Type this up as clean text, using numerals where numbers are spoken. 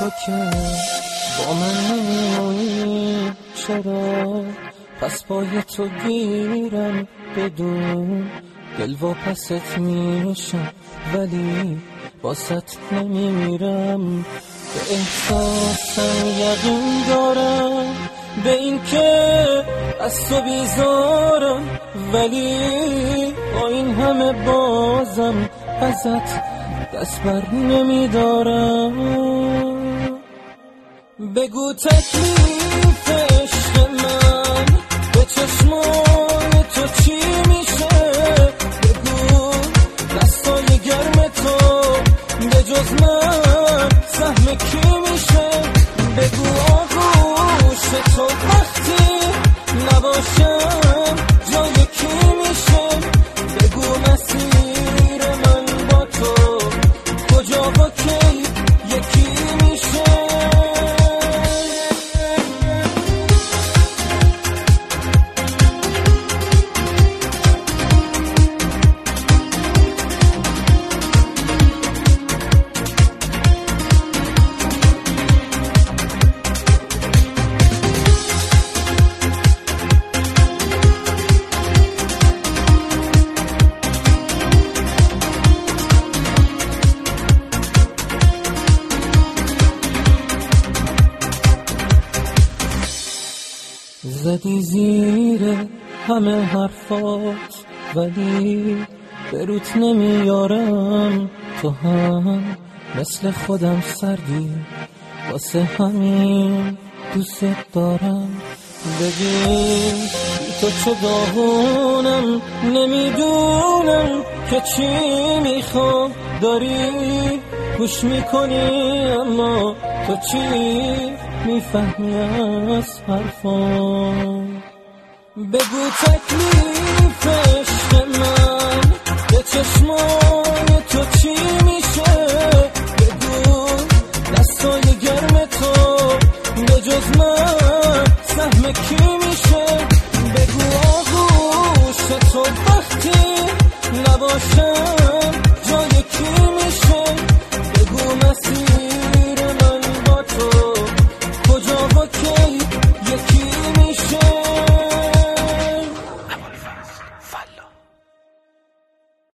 تو که با من نمیایی چرا؟ پس پای تو گیرم بدون دل و پست میشم ولی باست نمیمیرم. به احساسم یقین دارم به این که از تو بیزارم ولی با این همه بازم ازت دست بر نمیدارم. بگو تکلیف عشق من به چشمان تو چی میشه؟ بگو دستای گرم تو به جز من سهم کی میشه؟ بگو آغوش تو وقتی نباشم جای کی میشه؟ بگو مسیر من با تو کجا و کی یکی میشه؟ زدی زیر همه حرفات ولی به روت نمیارم. تو هم مثل خودم سردی واسه همین دوست دارم. ببین تو چه داغونم نمیدونم که چی میخوام. داری گوش میکنی اما تو چی میفهمی از حرفام؟ بگو تکلیف عشق من به چشمان تو چی میشه؟